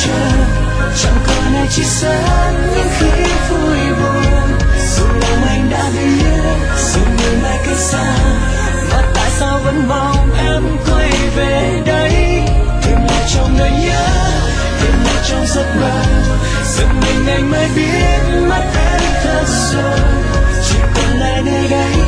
chờ, chẳng còn ai chia sẻ những khi vui buồn. Dù lòng anh đã biết dường như mai cách xa, mà tại sao vẫn mong em quay về đây, tìm lại trong nỗi nhớ, tìm lại trong giấc mơ. Giật mình anh mới biết mất em thật rồi, chỉ còn lại nơi đây.